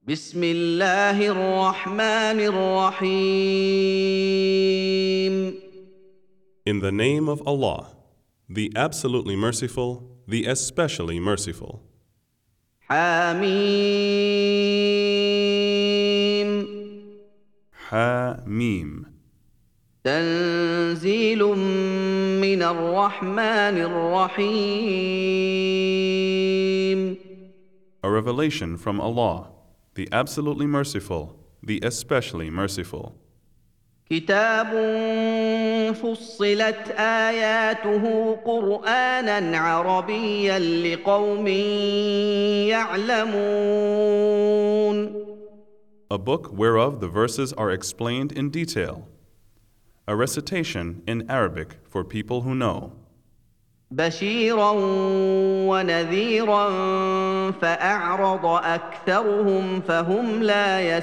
بسم الله الرحمن الرحيم. In the name of Allah, the absolutely merciful, the especially merciful. حميم. Hamim. تنزيل من الرحمن الرحيم. A revelation from Allah, the absolutely merciful, the especially merciful. كتاب فصلت آياته قرآنا عربيا لقوم يعلمون. A book whereof the verses are explained in detail. A recitation in Arabic for people who know. بشيرا ونذيرا فأعرض أكثرهم فهم لا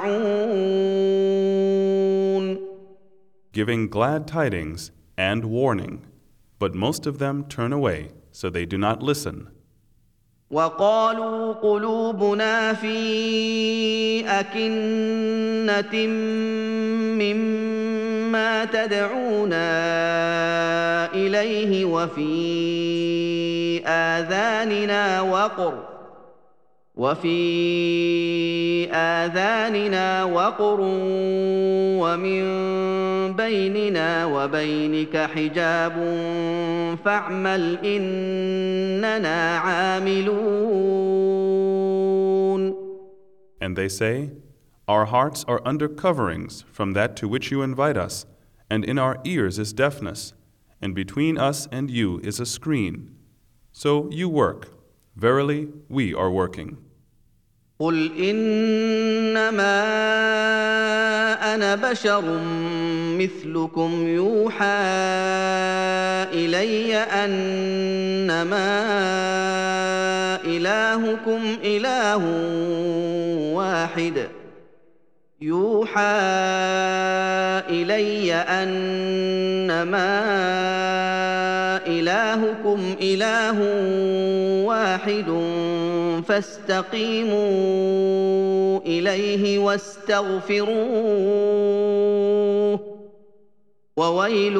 يسمعون. Giving glad tidings and warning, but most of them turn away, so they do not listen. وقالوا قلوبنا في أكنة مما تدعونا إليه وفي آذاننا وقر ومن بيننا وبينك حجاب فاعمل إننا عاملون. And they say, our hearts are under coverings from that to which you invite us, and in our ears is deafness, and between us and you is a screen. So you work. Verily, we are working. قل إنما أنا بشر مثلكم يوحى إلي أنما إلهكم إله واحد فاستقيموا إليه واستغفروه وويل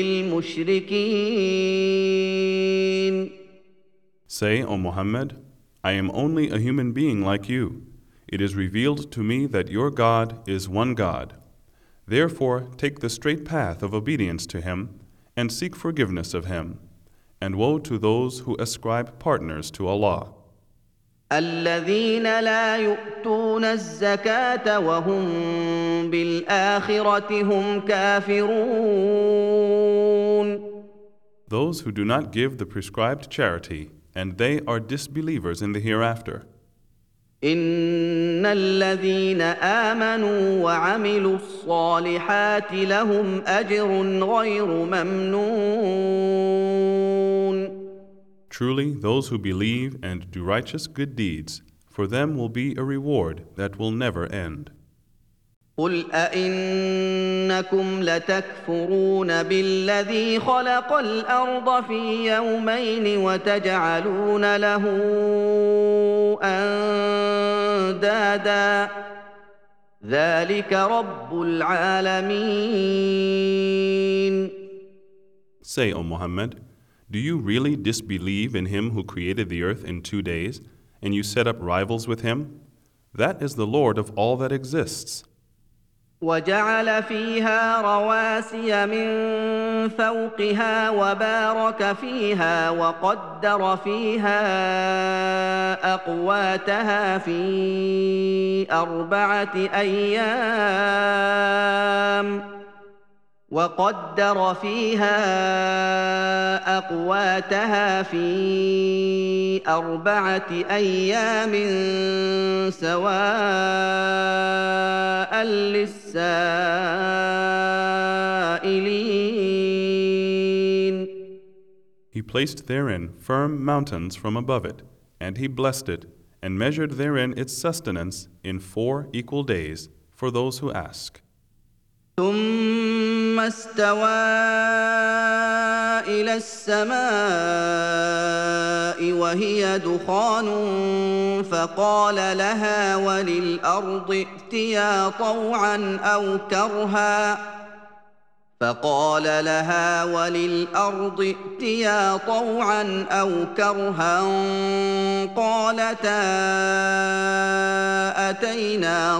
للمشركين. Say, O Muhammad, I am only a human being like you. It is revealed to me that your God is one God. Therefore, take the straight path of obedience to Him and seek forgiveness of Him. And woe to those who ascribe partners to Allah. الذين لا يؤتون الزكاة وهم بالآخرة هم كافرون. Those who do not give the prescribed charity, and they are disbelievers in the hereafter. إن الذين آمنوا وعملوا الصالحات لهم أجر غير ممنون. Truly, those who believe and do righteous good deeds, for them will be a reward that will never end. قل أئنكم لتكفرون بالذي خلق الأرض في يومين وتجعلون له أندادا ذلك رب العالمين. Say, O Muhammad, do you really disbelieve in Him who created the earth in 2 days, and you set up rivals with Him? That is the Lord of all that exists. وجعل فيها رواسي من فوقها وبارك فيها وقدر فيها أقواتها في أربعة أيام سواء للسائلين. He placed therein firm mountains from above it, and He blessed it, and measured therein its sustenance in 4 equal days for those who ask. ثم استوى إلى السماء وهي دخان فقال لها وللأرض ائتيا طوعا أو كرها قالتا أتينا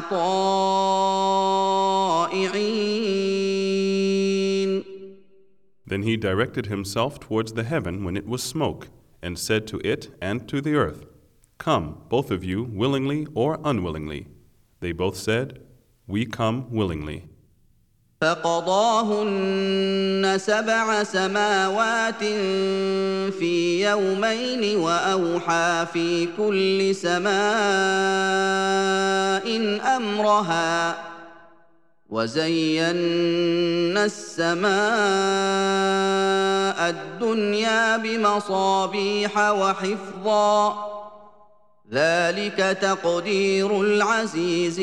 طائعين. Then he directed himself towards the heaven when it was smoke, and said to it and to the earth, "Come, both of you, willingly or unwillingly." They both said, "We come willingly." فقضاهن 7 سماوات في يومين وأوحى في كل سماء أمرها وزينا السماء الدنيا بمصابيح وحفظا ذلك تقدير العزيز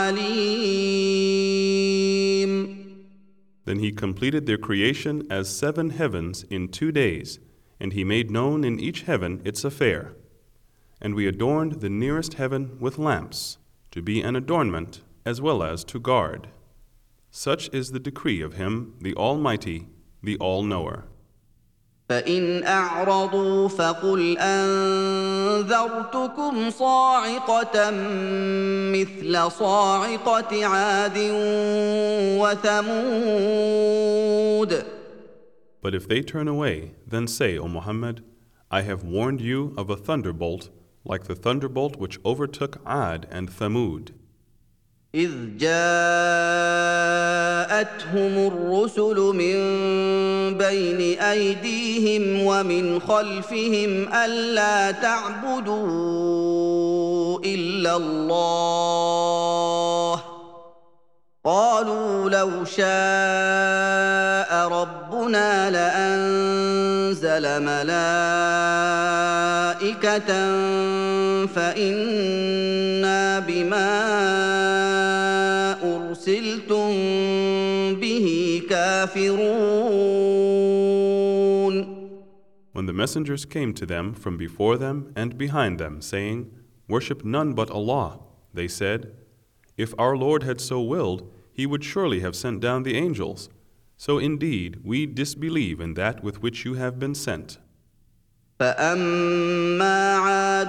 العليم. Then he completed their creation as 7 heavens in 2 days, and he made known in each heaven its affair. And we adorned the nearest heaven with lamps, to be an adornment as well as to guard. Such is the decree of him, the Almighty, the All-Knower. فإن أعرضوا فقل أنذرتكم صاعقة مثل صاعقة عاد وثمود. But if they turn away, then say, O Muhammad, I have warned you of a thunderbolt like the thunderbolt which overtook Ad and Thamud. إذ جاءتهم الرسل من بين أيديهم ومن خلفهم ألا تعبدوا إلا الله قالوا لو شاء ربنا لأنزل ملائكة فإنا بما أرسلتم به كافرون. When the messengers came to them from before them and behind them, saying, Worship none but Allah, they said, If our Lord had so willed, He would surely have sent down the angels. So indeed, we disbelieve in that with which you have been sent. فأما عاد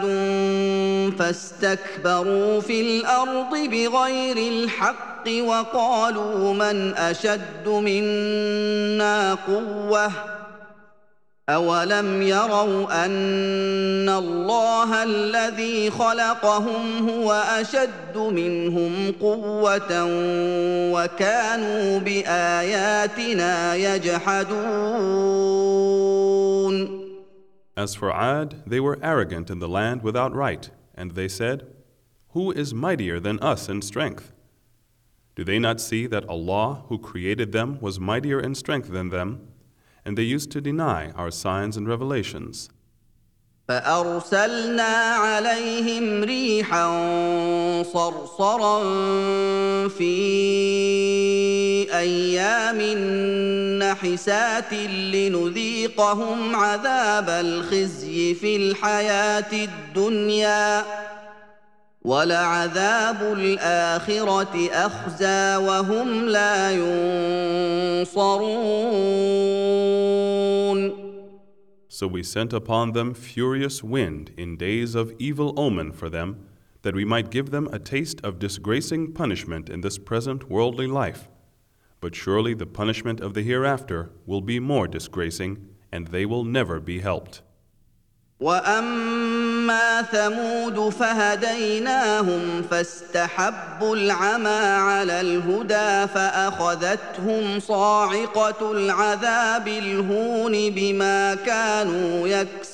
فاستكبروا في الأرض بغير الحق وقالوا من أشد منا قوة أولم يروا أن الله الذي خلقهم هو أشد منهم قوة وكانوا بآياتنا يجحدون. As for Ad, they were arrogant in the land without right, and they said, Who is mightier than us in strength? Do they not see that Allah, who created them, was mightier in strength than them? And they used to deny our signs and revelations. فأرسلنا عليهم ريحا صرصرا في أيام نحسات لنذيقهم عذاب الخزي في الحياة الدنيا ولعذاب الآخرة أخزى وهم لا ينصرون. So we sent upon them furious wind in days of evil omen for them, that we might give them a taste of disgracing punishment in this present worldly life. But surely the punishment of the hereafter will be more disgracing, and they will never be helped. وأما ثمود فهديناهم فاستحبوا العمى على الهدى فأخذتهم صاعقة العذاب الهون بما كانوا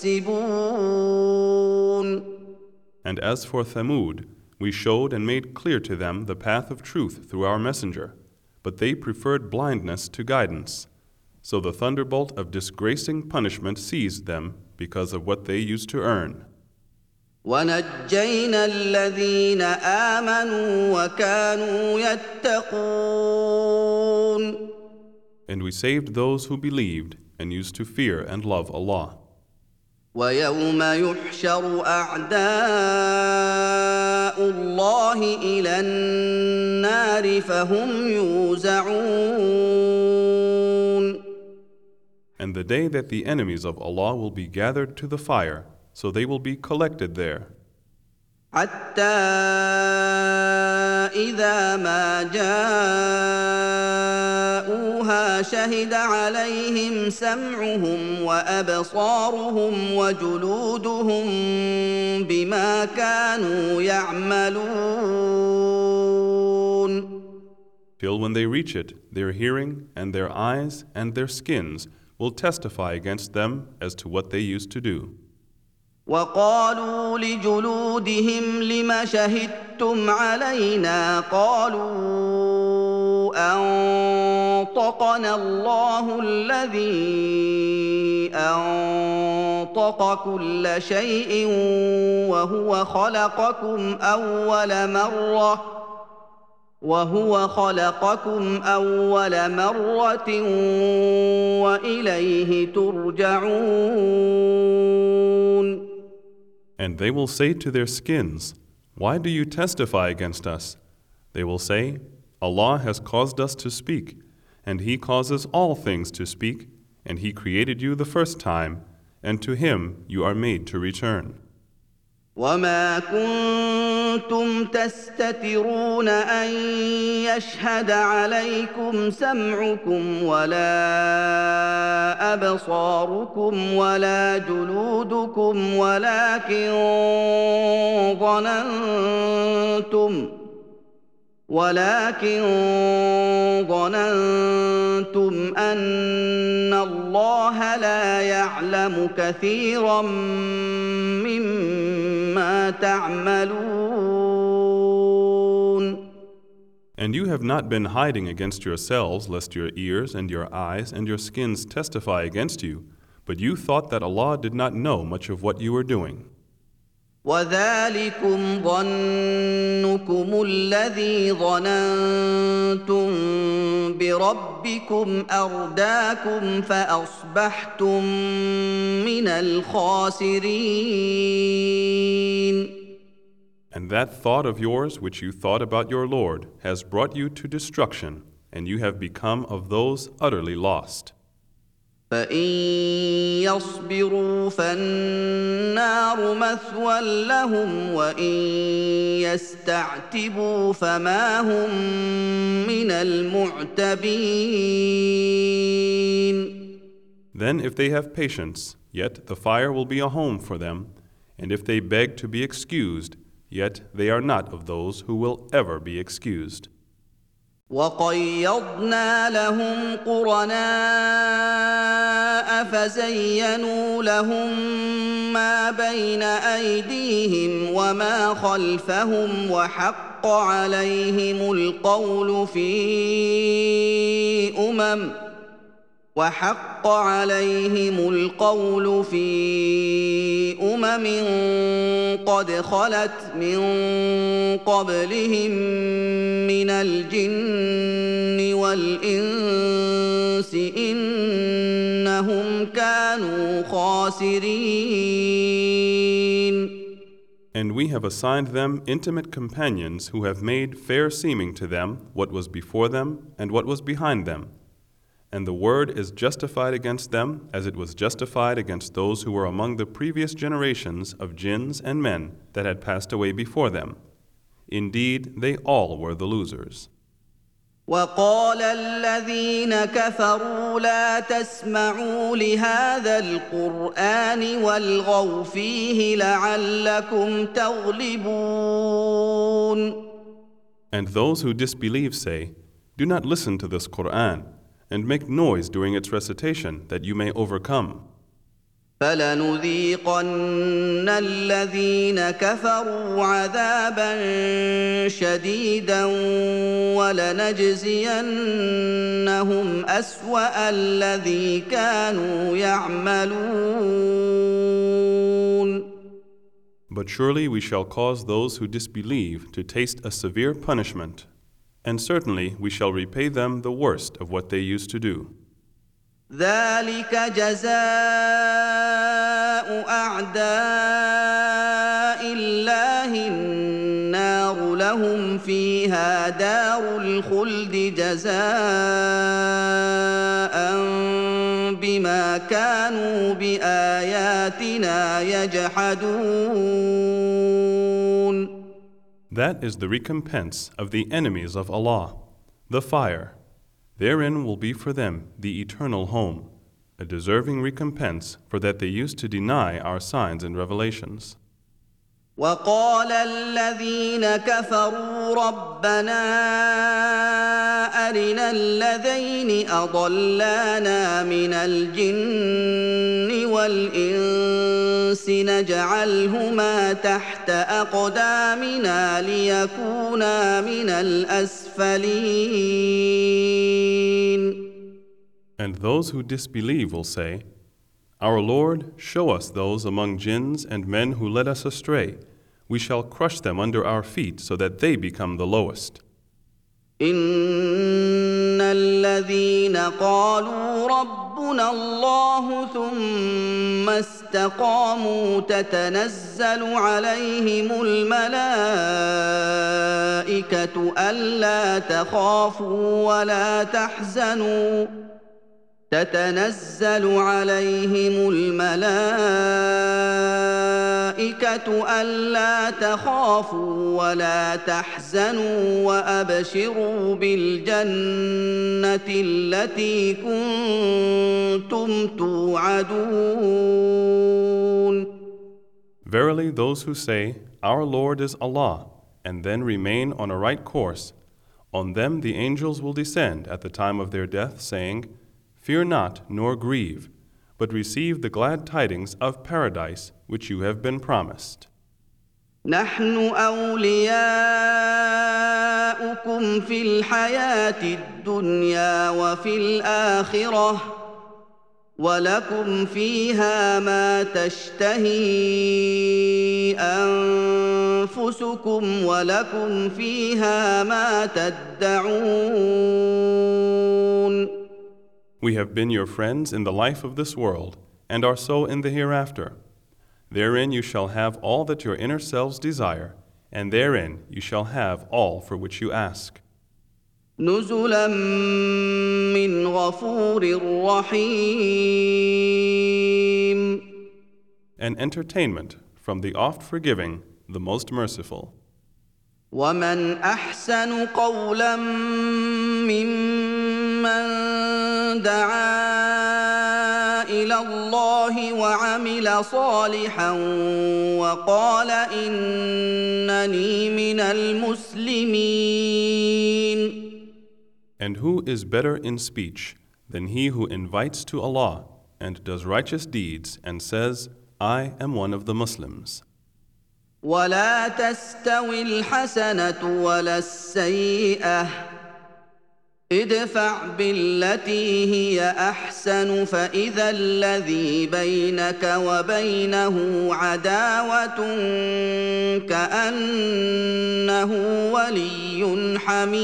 يكسبون. And as for Thamud, we showed and made clear to them the path of truth through our messenger, but they preferred blindness to guidance. So the thunderbolt of disgracing punishment seized them because of what they used to earn. ونجينا الذين آمنوا وكانوا يتقون. And we saved those who believed and used to fear and love Allah. ويوم يحشر أعداء الله إلى النار فهم يوزعون. And the day that the enemies of Allah will be gathered to the fire, so they will be collected there. حتى إذا ما جاءوها شهد عليهم سمعهم وأبصارهم وجلودهم بما كانوا يعملون. Till when they reach it, their hearing and their eyes and their skins will testify against them as to what they used to do. وقالوا لجلودهم لم شهدتم علينا قالوا أنطقنا الله الذي أنطق كل شيء وهو خلقكم أول مرة وإليه ترجعون. And they will say to their skins, "Why do you testify against us?" They will say, "Allah has caused us to speak, and He causes all things to speak, and He created you the first time, and to Him you are made to return." وما كنتم تستترون أن يشهد عليكم سمعكم ولا أبصاركم ولا جلودكم ولكن ظننتم أن الله لا يعلم كثيرا مما تعملون. And you have not been hiding against yourselves, lest your ears and your eyes and your skins testify against you, but you thought that Allah did not know much of what you were doing. وذلكم ظنكم الذي ظننتم بربكم أرداكم فأصبحتم من الخاسرين. And that thought of yours which you thought about your Lord has brought you to destruction, and you have become of those utterly lost. فإن يصبروا فالنار مثوى لهم وإن يستعتبوا فما هم من المعتبين. Then if they have patience, yet the fire will be a home for them, and if they beg to be excused, yet they are not of those who will ever be excused. وقيضنا لهم قرناء فزينوا لهم ما بين أيديهم وما خلفهم وحق عليهم القول في أمم قد خلت من قبلهم من الجن والإنس إنهم كانوا خاسرين. And we have assigned them intimate companions who have made fair seeming to them what was before them and what was behind them. And the word is justified against them as it was justified against those who were among the previous generations of jinns and men that had passed away before them. Indeed, they all were the losers. وقال الذين كفروا لا تسمعوا لهذا القرآن والغوا فيه لعلكم تغلبون. And those who disbelieve say, "Do not listen to this Qur'an, and make noise during its recitation, that you may overcome." فلنذيقن الذين كفروا عذابا شديدا ولنجزينهم أسوأ الذي كانوا يعملون. But surely we shall cause those who disbelieve to taste a severe punishment, and certainly we shall repay them the worst of what they used to do. ذلك جزاء أعداء الله النار لهم فيها دار الخلد جزاء بما كانوا بآياتنا يجحدون. That is the recompense of the enemies of Allah, the fire. Therein will be for them the eternal home, a deserving recompense for that they used to deny our signs and revelations. وقال الذين كفروا ربنا أرنا الذين أضلانا من الجن والإنس نجعلهما تحت أقدامنا ليكونا من الأسفلين. And those who disbelieve will say, Our Lord, show us those among jinns and men who led us astray. We shall crush them under our feet so that they become the lowest. إن الذين قالوا ربنا الله ثم استقاموا تتنزل عليهم الملائكة ألا تخافوا ولا تحزنوا تتنزل عليهم الملائكة ألا تخافوا ولا تحزنوا وأبشروا بالجنة التي كنتم توعدون. Verily, those who say, Our Lord is Allah, and then remain on a right course, on them the angels will descend at the time of their death, saying, Fear not, nor grieve, but receive the glad tidings of paradise which you have been promised. نحن أولياؤكم في الحياة الدنيا وفي الآخرة ولكم فيها ما تشتهي أنفسكم ولكم فيها ما تدعون. We have been your friends in the life of this world, and are so in the hereafter. Therein you shall have all that your inner selves desire, and therein you shall have all for which you ask. نزلا من غفور رحيم. An entertainment from the oft-forgiving, the most merciful. ومن أحسن قولا ممن دعا إلى الله وعمل صالحا وقال إنني من المسلمين. And who is better in speech than he who invites to Allah and does righteous deeds and says, I am one of the Muslims. ولا تستوي الحسنة ولا السيئة ادفع بالتي هي أحسن فإذا الذي بينك وبينه عداوة كأنه ولي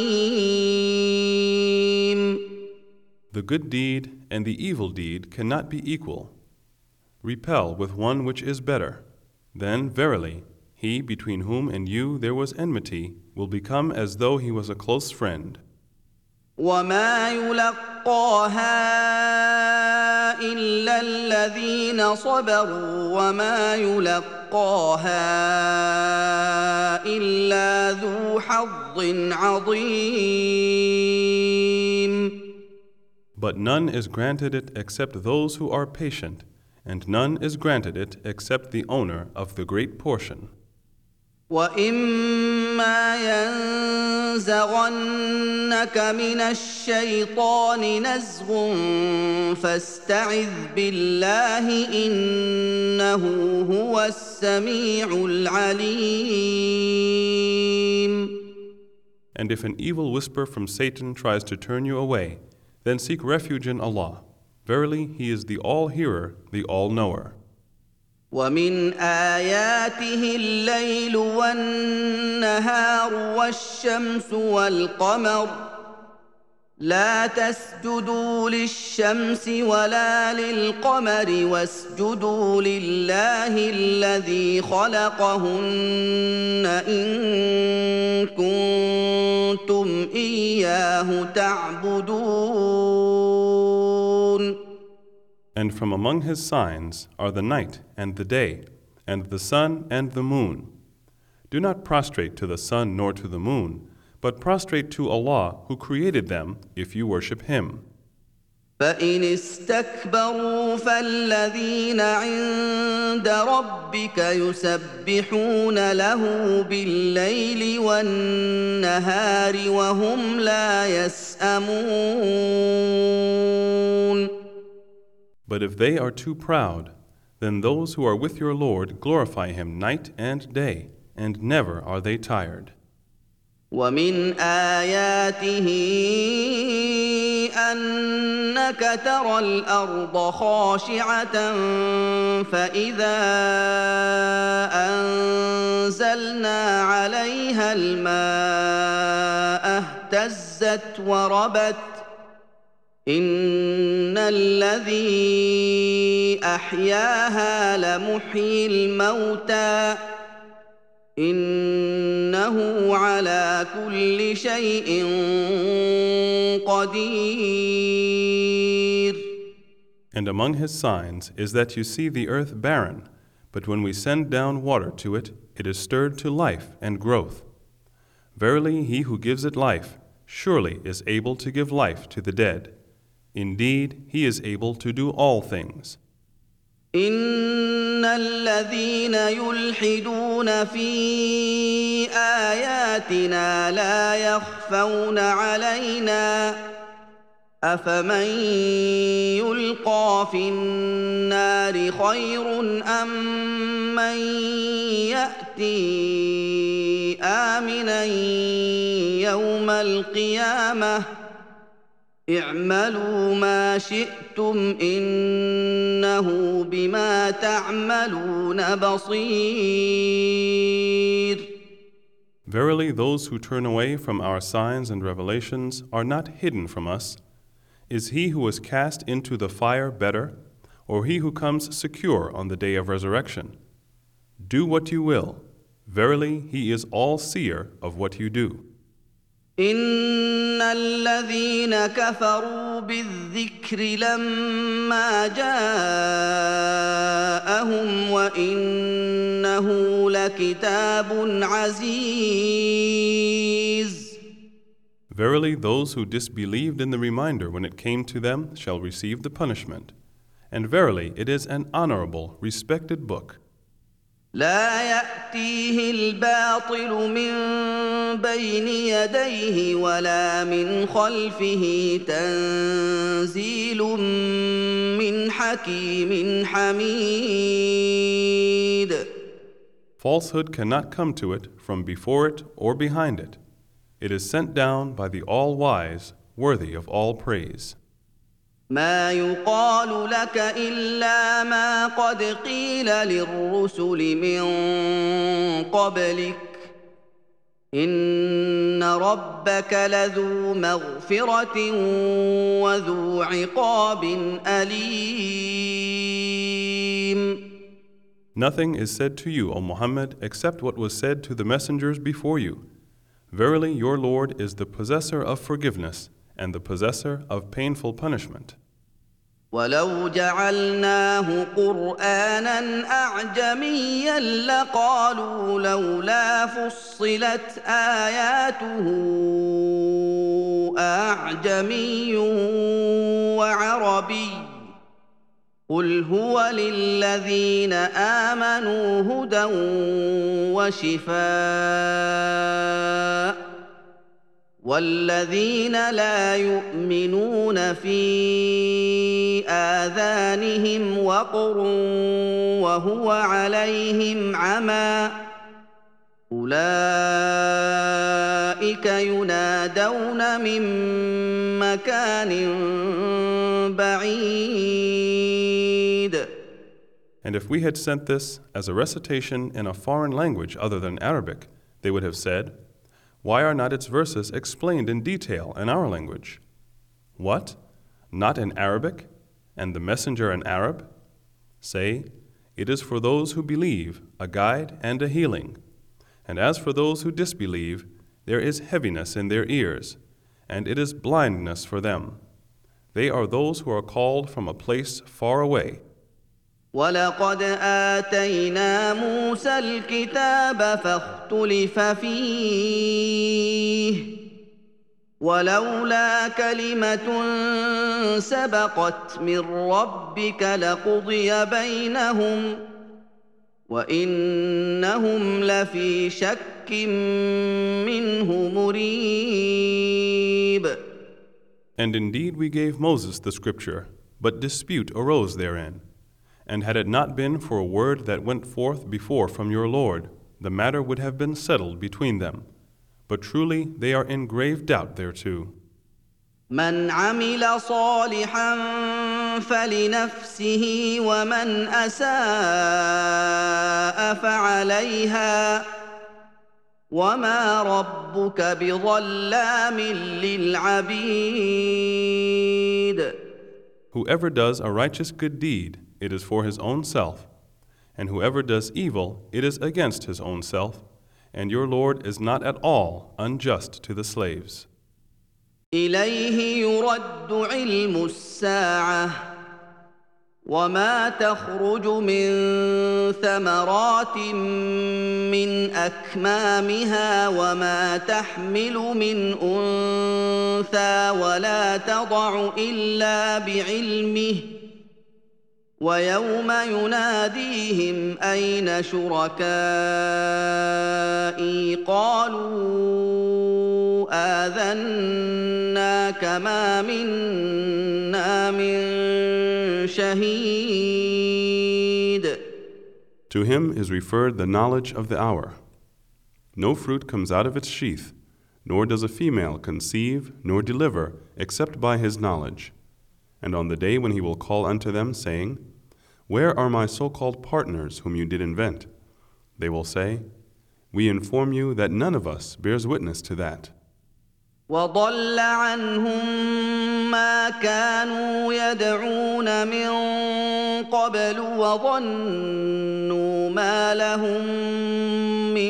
حميم. The good deed and the evil deed cannot be equal. Repel with one which is better. Then, verily, he between whom and you there was enmity will become as though he was a close friend. وما يلقاها إلا الذين صبروا وما يلقاها إلا ذو حظ عظيم. But none is granted it except those who are patient, and none is granted it except the owner of the great portion. وإما ينزغنك من الشيطان نزغ فاستعذ بالله إنه هو السميع العليم. And if an evil whisper from Satan tries to turn you away, then seek refuge in Allah. Verily, He is the All-Hearer, the All-Knower. ومن آياته الليل والنهار والشمس والقمر لا تسجدوا للشمس ولا للقمر واسجدوا لله الذي خلقهن إن كنتم إياه تعبدون. And from among his signs are the night and the day, and the sun and the moon. Do not prostrate to the sun nor to the moon, but prostrate to Allah who created them if you worship Him. فإن استكبروا فالذين عند ربك يسبحون له بالليل والنهار وهم لا يسأمون. But if they are too proud, then those who are with your Lord glorify Him night and day, and never are they tired. ومن آياته أنك ترى الأرض خاشعة فإذا أنزلنا عليها الماء اهتزت وربت إن الذي أحياها لمحيي الموتى إنه على كل شيء قدير. And among his signs is that you see the earth barren, but when we send down water to it, it is stirred to life and growth. Verily, he who gives it life surely is able to give life to the dead. Indeed, he is able to do all things. إن الذين يلحدون في آياتنا لا يخفون علينا أفمن يلقى في النار خير أم من يأتي آمنا يوم القيامة اعملوا ما شئتم إنه بما تعملون بصير. Verily, those who turn away from our signs and revelations are not hidden from us. Is he who is cast into the fire better, or he who comes secure on the day of resurrection? Do what you will. Verily, he is all-seer of what you do. إن الذين كفروا بالذكر لما جاءهم وإنه لكتاب عزيز. Verily, those who disbelieved in the reminder when it came to them shall receive the punishment. And verily, it is an honorable, respected book. لا يأتيه الباطل من بين يديه ولا من خلفه تنزيل من حكيم حميد. Falsehood cannot come to it from before it or behind it. It is sent down by the All-Wise, worthy of all praise. ما يقال لك إلا ما قد قيل للرسل من قبلك إن ربك لذو مغفرة وذو عقاب أليم. Nothing is said to you, O Muhammad, except what was said to the messengers before you. Verily, your Lord is the possessor of forgiveness and the possessor of painful punishment. ولو جعلناه قرآنا أعجميا لقالوا لولا فصلت آياته أعجمي وعربي قل هو للذين آمنوا هدى وشفاء والذين لا يؤمنون في آذانهم وقر وهو عليهم عمى أولئك ينادون من مكان بعيد. And if we had sent this as a recitation in a foreign language other than Arabic, they would have said, why are not its verses explained in detail in our language? What? Not in Arabic, and the messenger an Arab? Say, it is for those who believe a guide and a healing. And as for those who disbelieve, there is heaviness in their ears, and it is blindness for them. They are those who are called from a place far away. ولقد آتينا موسى الكتاب فاختلف فيه ولولا كلمة سبقت من ربك لقضي بينهم وإنهم لفي شك منه مريب. And indeed we gave Moses the scripture, but dispute arose therein. And had it not been for a word that went forth before from your Lord, the matter would have been settled between them. But truly they are in grave doubt thereto. من عمل صالحا فلنفسه ومن أساء فعليها وما ربك بظلام للعبيد. Whoever does a righteous good deed, it is for his own self, and whoever does evil, it is against his own self, and your Lord is not at all unjust to the slaves. إليه يرد علم الساعة وما تخرج من ثمرات من أكمامها وما تحمل من أنثى ولا تضع إلا بعلمه ويوم يناديهم أين شركائي قالوا آذناك ما منا من شهيد. To him is referred the knowledge of the hour. No fruit comes out of its sheath, nor does a female conceive nor deliver except by his knowledge. And on the day when he will call unto them, saying, Where are my so-called partners whom you did invent? They will say, We inform you that none of us bears witness to that. وضل عنهم ما كانوا يدعون من قبل وظنوا ما لهم من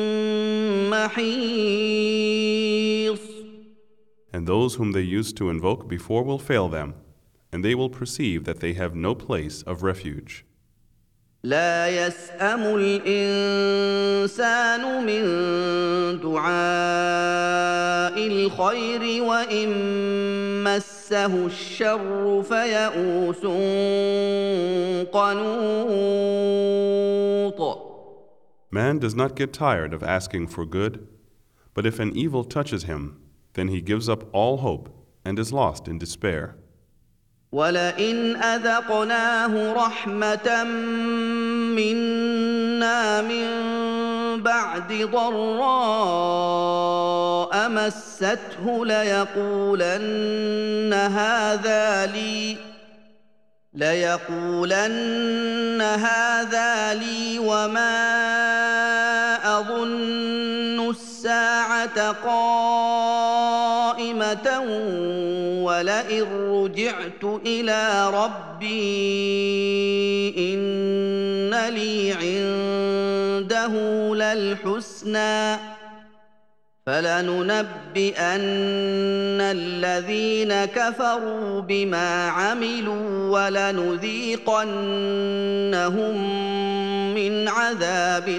محيص. And those whom they used to invoke before will fail them, and they will perceive that they have no place of refuge. لا يسأم الإنسان من دعاء الخير وإن مسه الشر فيئوس قنوط. Man does not get tired of asking for good, but if an evil touches him, then he gives up all hope and is lost in despair. ولئن أذقناه رحمة منا من بعد ضراء مسته ليقولن هذا لي وما أظن الساعة قائمة ولئن رجعت إلى ربي إن لي عنده للحسنى فلننبئن الذين كفروا بما عملوا ولنذيقنهم من عذاب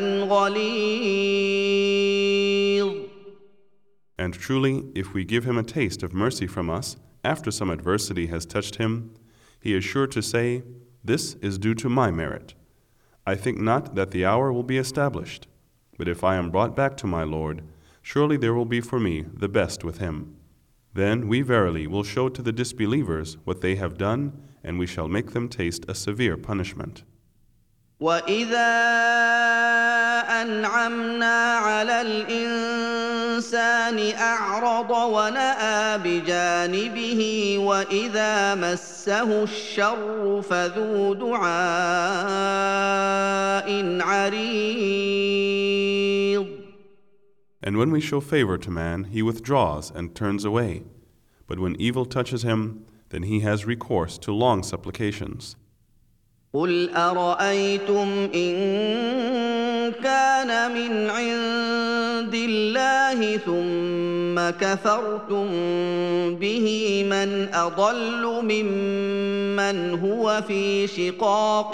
غليظ. And truly, if we give him a taste of mercy from us, after some adversity has touched him, he is sure to say, This is due to my merit. I think not that the hour will be established, but if I am brought back to my Lord, surely there will be for me the best with him. Then we verily will show to the disbelievers what they have done, and we shall make them taste a severe punishment. وَإِذَا أَنْعَمْنَا عَلَى الْإِنسَانِ أَعْرَضَ وَنَأَىٰ بِجَانِبِهِ وَإِذَا مَسَّهُ الشَّرُّ فَذُو دُعَاءٍ عَرِيضٍ. And when we show favor to man, he withdraws and turns away. But when evil touches him, then he has recourse to long supplications. قل أرأيتم إن كان من عند الله ثم كفرتم به من أضل ممن هو في شقاق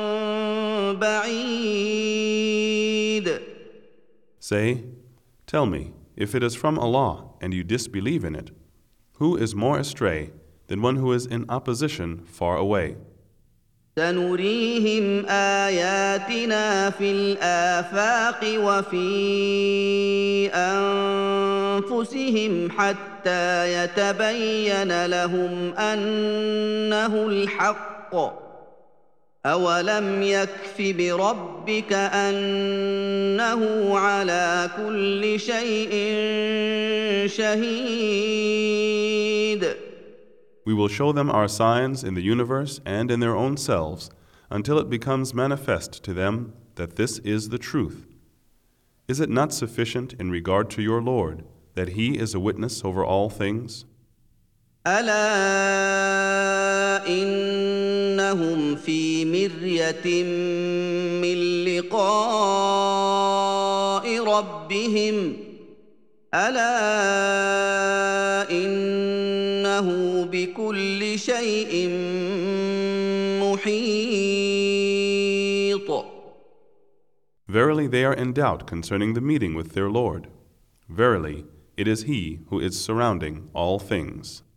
بعيد. Say, tell me, if it is from Allah and you disbelieve in it, who is more astray than one who is in opposition far away? سنريهم آياتنا في الآفاق وفي أنفسهم حتى يتبين لهم أنه الحق أولم يكف بربك أنه على كل شيء شهيد. We will show them our signs in the universe and in their own selves until it becomes manifest to them that this is the truth. Is it not sufficient in regard to your Lord that He is a witness over all things? ألا إنهم في مرية من لقاء ربهم ألا إنه بكل شيء محيط. Verily they are in doubt concerning the meeting with their Lord. Verily, it is He who is surrounding all things.